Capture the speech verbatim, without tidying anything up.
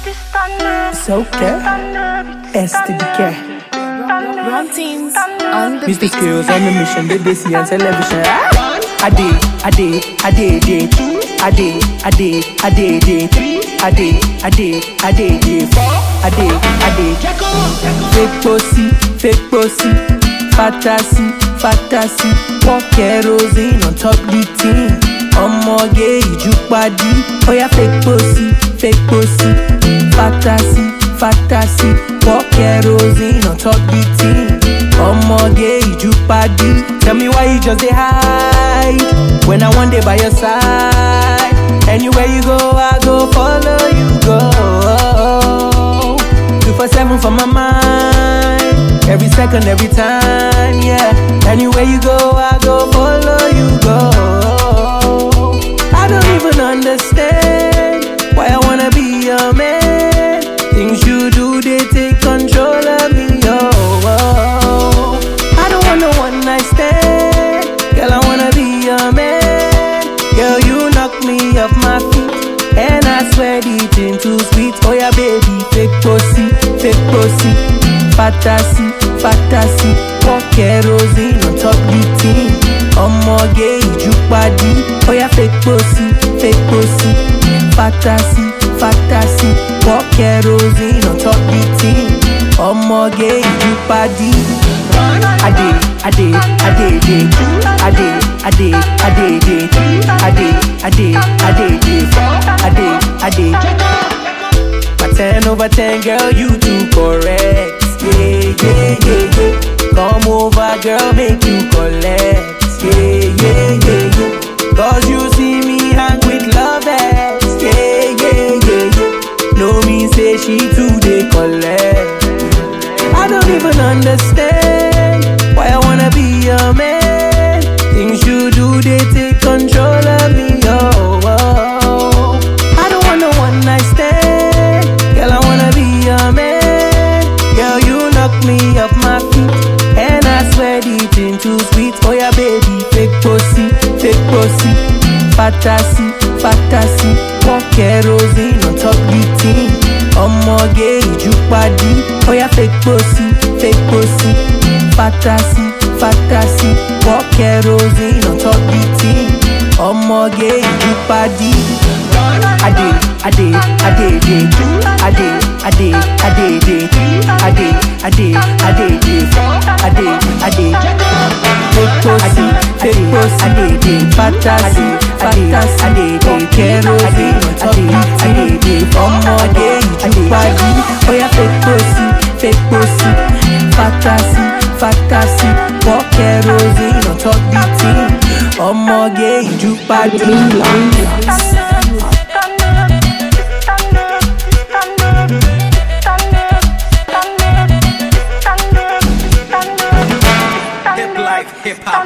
It's okay. S to the K. Run teams on the Mister beat. Skills on the mission, they see on television. I did, I did, I did, did. I did, I did, I did, did. I did, I did, I did, did. I did, I did. Fake pussy, fake pussy. Fantasy, fantasy. Walk kerosene on top the team. Omoge, you body. Oh yeah, fake pussy, fake pussy. Fantasy, fantasy. Walk kerosene on top the team. Omoge, you body. Tell me why you just dey hide when I one day by your side. Anywhere you go, I go follow you go. Two for seven for my mind. Every second, every time, yeah. Anywhere you go, I go follow you go. I don't even understand why I wanna be your man. Things you do, they take control of me, oh, oh. I don't want no one night stand. Girl, I wanna be your man. Girl, you knock me off my feet, and I swear the thing too sweet. Oh yeah, baby, fake pussy, fake pussy. Fantasy, fantasy. Walk kerosene on top the team. Omoge, you body. Oh yeah, fake pussy, fake pussy. Fantasy, fantasy. Walk kerosene on top the team. Omoge, you body. I did, I did, I did, did. I did, I did, I did, did. I did, I did, I did, did. I did, I did. My ten over ten, girl, you too correct. Yeah, yeah, yeah, yeah. Come over, girl, make you collect. Yeah, yeah, yeah, yeah. Cause you see me hang with lovers. Yeah, yeah, yeah, yeah. No me say she too they collect. I don't even understand why I wanna be your man. Things you do, they take control of me, oh, oh. I don't want no one night stand. Girl, I wanna be your man. Girl, you knock me off my feet, and I swear the thing too sweet. Oh yeah, baby, fake pussy, fake pussy. Fantasy, fantasy. Walk kerosene on top the team. Omoge, you body. Oh yeah, fake pussy, fake pussy. Fantasy, fantasy. Walk kerosene on top the team. Omoge, you body. I did, I did, I did, did. I did, I did, I did, did. I did, I did, I did, did. I did, I did. Fake pussy, fake pussy. I did, did. Fantasy, fantasy. I did, did. Kerosene on top the team. Omoge, you body. Oh yeah, fake pussy, fake pussy. Fantasy, fantasy. Walk kerosene on top the team. Omoge, you body. Hip hop.